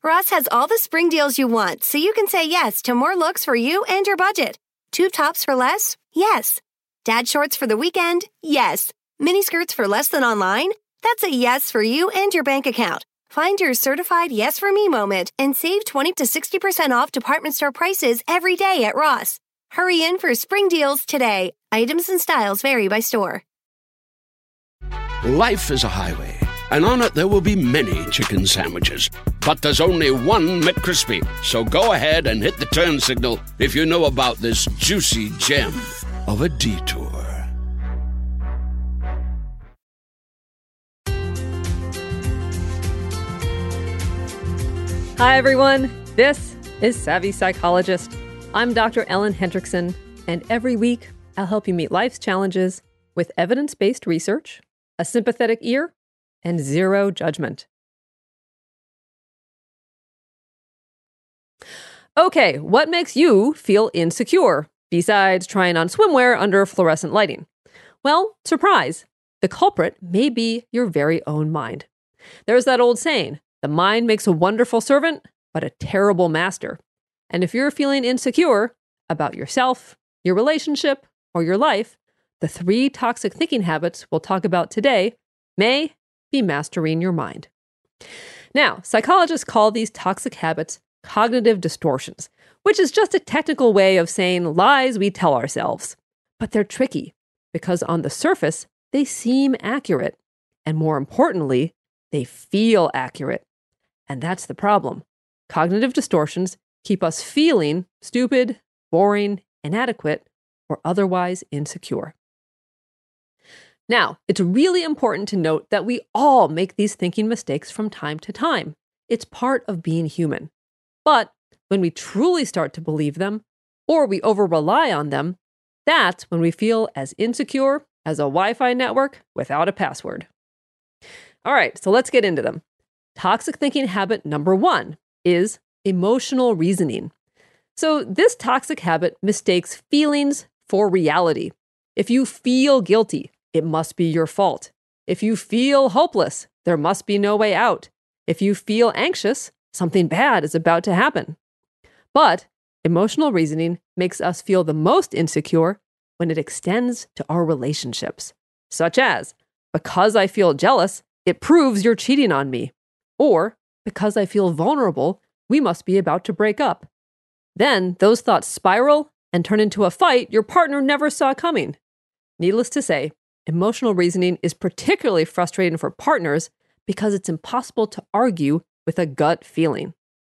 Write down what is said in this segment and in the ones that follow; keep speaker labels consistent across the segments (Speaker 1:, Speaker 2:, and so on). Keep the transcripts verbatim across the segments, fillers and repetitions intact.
Speaker 1: Ross has all the spring deals you want, so you can say yes to more looks for you and your budget. Tube tops for less? Yes. Dad shorts for the weekend? Yes. Mini skirts for less than online? That's a yes for you and your bank account. Find your certified yes for me moment and save twenty to sixty percent off department store prices every day at Ross. Hurry in for spring deals today. Items and styles vary by store.
Speaker 2: Life is a highway, and on it there will be many chicken sandwiches. But there's only one McCrispy. So go ahead and hit the turn signal if you know about this juicy gem of a detour.
Speaker 3: Hi, everyone. This is Savvy Psychologist. I'm Doctor Ellen Hendrickson, and every week I'll help you meet life's challenges with evidence-based research, a sympathetic ear, and zero judgment. Okay, what makes you feel insecure, besides trying on swimwear under fluorescent lighting? Well, surprise, the culprit may be your very own mind. There's that old saying, the mind makes a wonderful servant, but a terrible master. And if you're feeling insecure about yourself, your relationship, or your life, the three toxic thinking habits we'll talk about today may be mastering your mind. Now, psychologists call these toxic habits cognitive distortions, which is just a technical way of saying lies we tell ourselves. But they're tricky because on the surface, they seem accurate. And more importantly, they feel accurate. And that's the problem. Cognitive distortions keep us feeling stupid, boring, inadequate, or otherwise insecure. Now, it's really important to note that we all make these thinking mistakes from time to time. It's part of being human. But when we truly start to believe them, or we over-rely on them, that's when we feel as insecure as a Wi-Fi network without a password. All right, so let's get into them. Toxic thinking habit number one is emotional reasoning. So this toxic habit mistakes feelings for reality. If you feel guilty, it must be your fault. If you feel hopeless, there must be no way out. If you feel anxious, something bad is about to happen. But emotional reasoning makes us feel the most insecure when it extends to our relationships, such as, because I feel jealous, it proves you're cheating on me. Or, because I feel vulnerable, we must be about to break up. Then those thoughts spiral and turn into a fight your partner never saw coming. Needless to say, emotional reasoning is particularly frustrating for partners because it's impossible to argue with a gut feeling.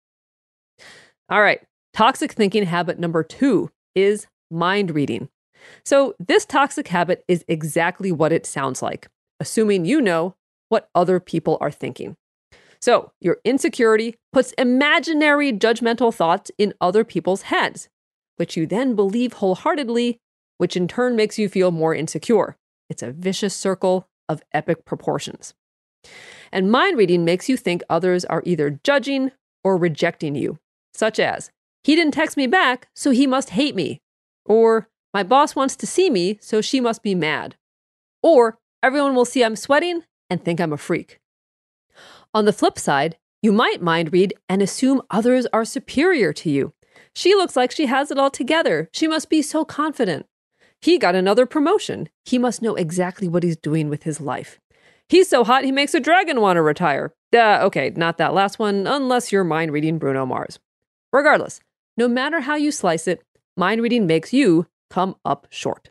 Speaker 3: All right, toxic thinking habit number two is mind reading. So this toxic habit is exactly what it sounds like, assuming you know what other people are thinking. So your insecurity puts imaginary judgmental thoughts in other people's heads, which you then believe wholeheartedly, which in turn makes you feel more insecure. It's a vicious circle of epic proportions. And mind reading makes you think others are either judging or rejecting you, such as, he didn't text me back, so he must hate me. Or, my boss wants to see me, so she must be mad. Or, everyone will see I'm sweating and think I'm a freak. On the flip side, you might mind read and assume others are superior to you. She looks like she has it all together. She must be so confident. He got another promotion. He must know exactly what he's doing with his life. He's so hot he makes a dragon want to retire. Uh, okay, not that last one, unless you're mind reading Bruno Mars. Regardless, no matter how you slice it, mind reading makes you come up short.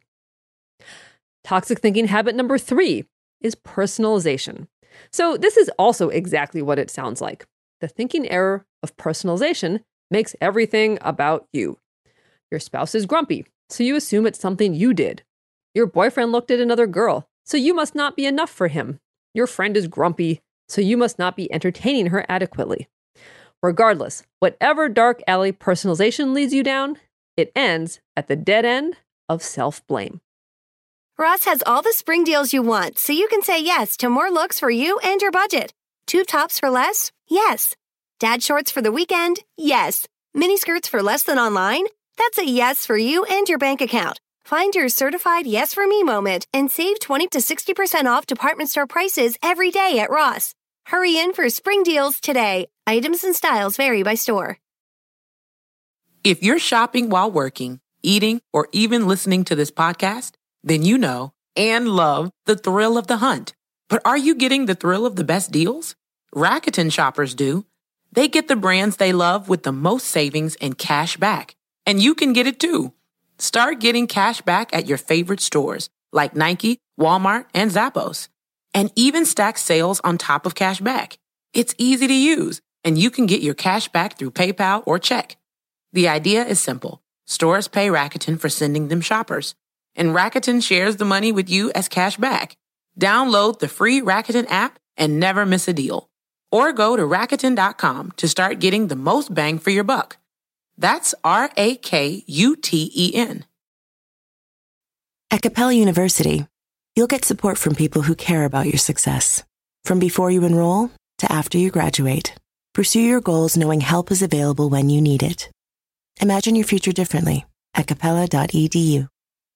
Speaker 3: Toxic thinking habit number three is personalization. So this is also exactly what it sounds like. The thinking error of personalization makes everything about you. Your spouse is grumpy, so you assume it's something you did. Your boyfriend looked at another girl, so you must not be enough for him. Your friend is grumpy, so you must not be entertaining her adequately. Regardless, whatever dark alley personalization leads you down, it ends at the dead end of self-blame.
Speaker 1: Ross has all the spring deals you want, so you can say yes to more looks for you and your budget. Tube tops for less? Yes. Dad shorts for the weekend? Yes. Mini skirts for less than online? That's a yes for you and your bank account. Find your certified yes for me moment and save twenty to sixty percent off department store prices every day at Ross. Hurry in for spring deals today. Items and styles vary by store.
Speaker 4: If you're shopping while working, eating, or even listening to this podcast, then you know and love the thrill of the hunt. But are you getting the thrill of the best deals? Rakuten shoppers do. They get the brands they love with the most savings and cash back. And you can get it too. Start getting cash back at your favorite stores like Nike, Walmart, and Zappos. And even stack sales on top of cash back. It's easy to use, and you can get your cash back through PayPal or check. The idea is simple. Stores pay Rakuten for sending them shoppers, and Rakuten shares the money with you as cash back. Download the free Rakuten app and never miss a deal. Or go to Rakuten dot com to start getting the most bang for your buck. That's R A K U T E N.
Speaker 5: At Capella University, you'll get support from people who care about your success. From before you enroll to after you graduate, pursue your goals knowing help is available when you need it. Imagine your future differently at capella dot e d u.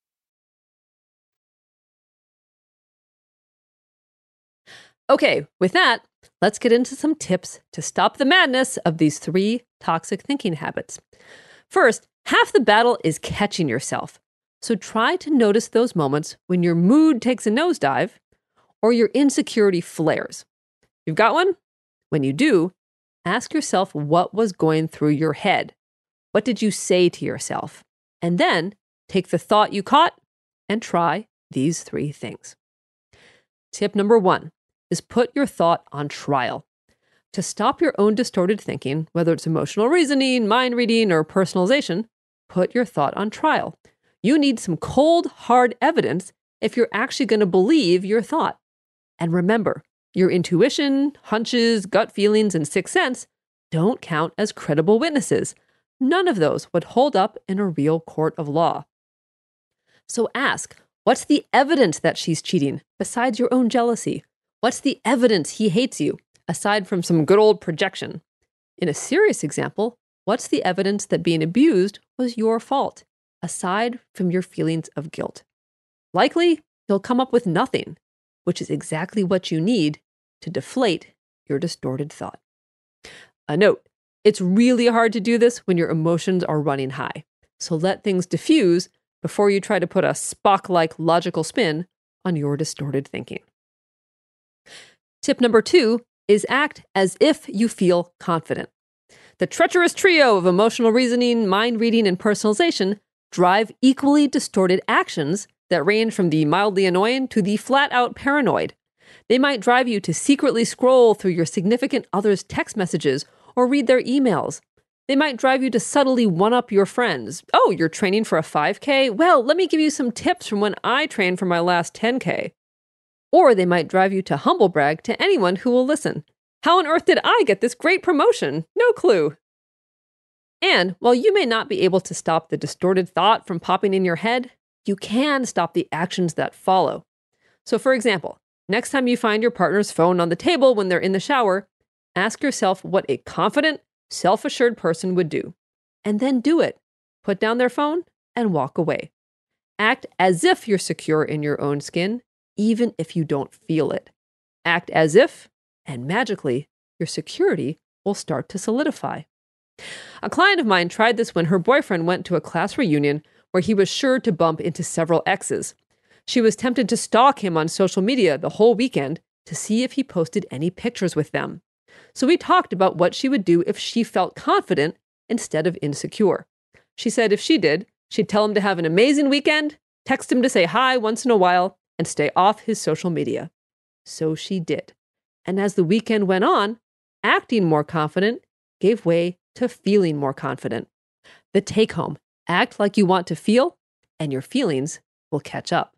Speaker 3: Okay, with that, let's get into some tips to stop the madness of these three toxic thinking habits. First, half the battle is catching yourself. So try to notice those moments when your mood takes a nosedive or your insecurity flares. You've got one? When you do, ask yourself what was going through your head. What did you say to yourself? And then take the thought you caught and try these three things. Tip number one is put your thought on trial. To stop your own distorted thinking, whether it's emotional reasoning, mind reading, or personalization, put your thought on trial. You need some cold, hard evidence if you're actually going to believe your thought. And remember, your intuition, hunches, gut feelings, and sixth sense don't count as credible witnesses. None of those would hold up in a real court of law. So ask, what's the evidence that she's cheating besides your own jealousy? What's the evidence he hates you aside from some good old projection? In a serious example, what's the evidence that being abused was your fault, aside from your feelings of guilt? Likely, you'll come up with nothing, which is exactly what you need to deflate your distorted thought. A note, it's really hard to do this when your emotions are running high. So let things diffuse before you try to put a Spock-like logical spin on your distorted thinking. Tip number two is act as if you feel confident. The treacherous trio of emotional reasoning, mind reading, and personalization drive equally distorted actions that range from the mildly annoying to the flat-out paranoid. They might drive you to secretly scroll through your significant other's text messages or read their emails. They might drive you to subtly one-up your friends. Oh, you're training for a five K? Well, let me give you some tips from when I trained for my last ten K. Or they might drive you to humble brag to anyone who will listen. How on earth did I get this great promotion? No clue. And while you may not be able to stop the distorted thought from popping in your head, you can stop the actions that follow. So for example, next time you find your partner's phone on the table when they're in the shower, ask yourself what a confident, self-assured person would do. And then do it. Put down their phone and walk away. Act as if you're secure in your own skin, even if you don't feel it. Act as if, and magically, your security will start to solidify. A client of mine tried this when her boyfriend went to a class reunion where he was sure to bump into several exes. She was tempted to stalk him on social media the whole weekend to see if he posted any pictures with them. So we talked about what she would do if she felt confident instead of insecure. She said if she did, she'd tell him to have an amazing weekend, text him to say hi once in a while, and stay off his social media. So she did. And as the weekend went on, acting more confident gave way to feeling more confident. The take home, act like you want to feel, and your feelings will catch up.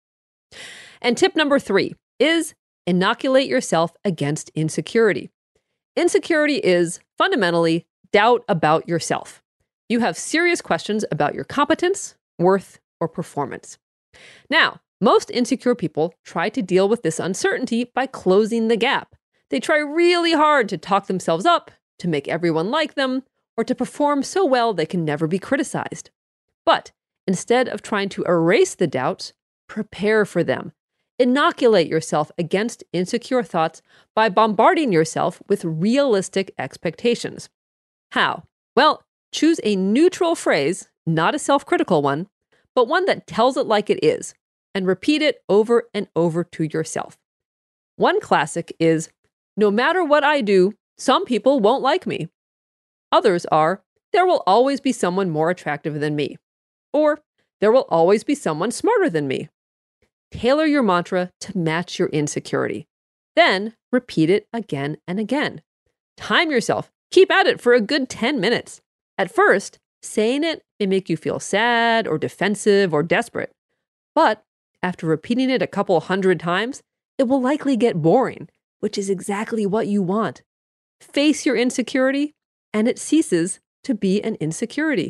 Speaker 3: And tip number three is inoculate yourself against insecurity. Insecurity is fundamentally doubt about yourself. You have serious questions about your competence, worth, or performance. Now, most insecure people try to deal with this uncertainty by closing the gap. They try really hard to talk themselves up, to make everyone like them, or to perform so well they can never be criticized. But instead of trying to erase the doubts, prepare for them. Inoculate yourself against insecure thoughts by bombarding yourself with realistic expectations. How? Well, choose a neutral phrase, not a self-critical one, but one that tells it like it is, and repeat it over and over to yourself. One classic is, no matter what I do, some people won't like me. Others are, there will always be someone more attractive than me. Or, there will always be someone smarter than me. Tailor your mantra to match your insecurity. Then, repeat it again and again. Time yourself. Keep at it for a good ten minutes. At first, saying it may make you feel sad or defensive or desperate. But after repeating it a couple hundred times, it will likely get boring, which is exactly what you want. Face your insecurity, and it ceases to be an insecurity.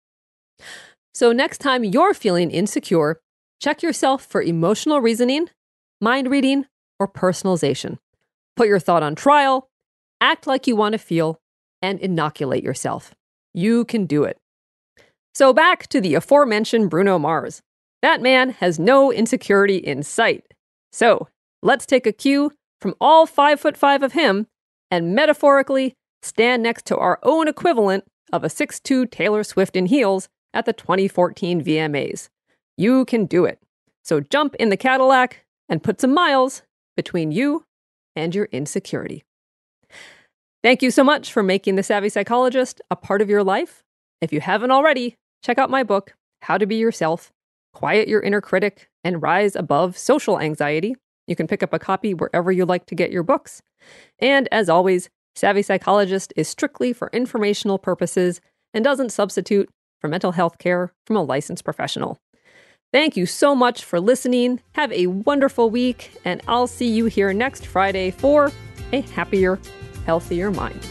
Speaker 3: So next time you're feeling insecure, check yourself for emotional reasoning, mind reading, or personalization. Put your thought on trial, act like you want to feel, and inoculate yourself. You can do it. So back to the aforementioned Bruno Mars. That man has no insecurity in sight. So let's take a cue from all five foot five of him and metaphorically stand next to our own equivalent of a six foot two Taylor Swift in heels at the twenty fourteen V M As. You can do it. So jump in the Cadillac and put some miles between you and your insecurity. Thank you so much for making The Savvy Psychologist a part of your life. If you haven't already, check out my book, How to Be Yourself, Quiet Your Inner Critic, and Rise Above Social Anxiety. You can pick up a copy wherever you like to get your books. And as always, Savvy Psychologist is strictly for informational purposes and doesn't substitute for mental health care from a licensed professional. Thank you so much for listening. Have a wonderful week, and I'll see you here next Friday for a happier, healthier mind.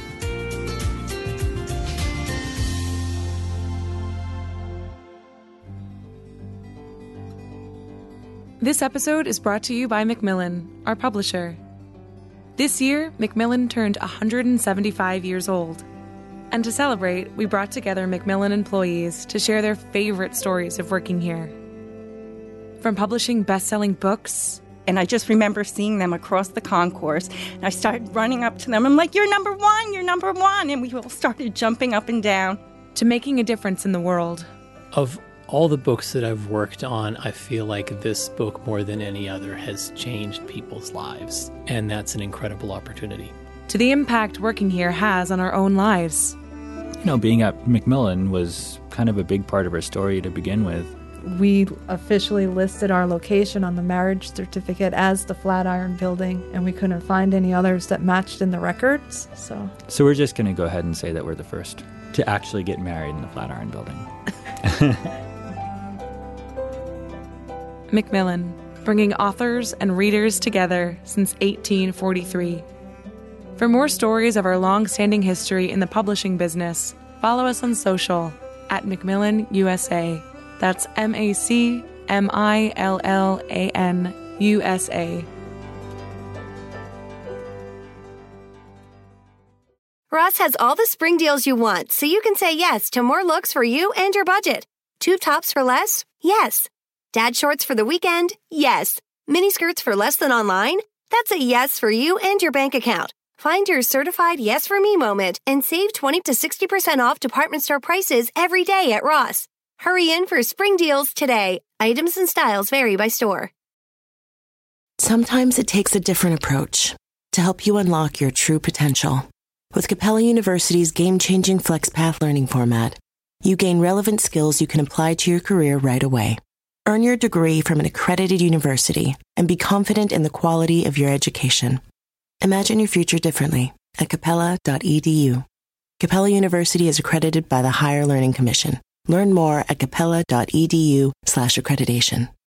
Speaker 6: This episode is brought to you by Macmillan, our publisher. This year, Macmillan turned one hundred seventy-five years old. And to celebrate, we brought together Macmillan employees to share their favorite stories of working here. From publishing best-selling books.
Speaker 7: And I just remember seeing them across the concourse. And I started running up to them. I'm like, you're number one, you're number one. And we all started jumping up and down.
Speaker 6: To making a difference in the world.
Speaker 8: Of all the books that I've worked on, I feel like this book, more than any other, has changed people's lives. And that's an incredible opportunity.
Speaker 6: To the impact working here has on our own lives.
Speaker 9: You know, being at Macmillan was kind of a big part of our story to begin with.
Speaker 10: We officially listed our location on the marriage certificate as the Flatiron Building, and we couldn't find any others that matched in the records. So,
Speaker 9: so we're just going to go ahead and say that we're the first to actually get married in the Flatiron Building.
Speaker 6: Macmillan, bringing authors and readers together since eighteen forty-three. For more stories of our long-standing history in the publishing business, follow us on social at Macmillan U S A. That's M A C M I L L A N U S A.
Speaker 1: Ross has all the spring deals you want, so you can say yes to more looks for you and your budget. Tube tops for less? Yes. Dad shorts for the weekend? Yes. Mini skirts for less than online? That's a yes for you and your bank account. Find your certified yes for me moment and save twenty to sixty percent off department store prices every day at Ross. Hurry in for spring deals today. Items and styles vary by store.
Speaker 5: Sometimes it takes a different approach to help you unlock your true potential. With Capella University's game-changing FlexPath learning format, you gain relevant skills you can apply to your career right away. Earn your degree from an accredited university and be confident in the quality of your education. Imagine your future differently at capella dot e d u. Capella University is accredited by the Higher Learning Commission. Learn more at capella dot e d u slash accreditation.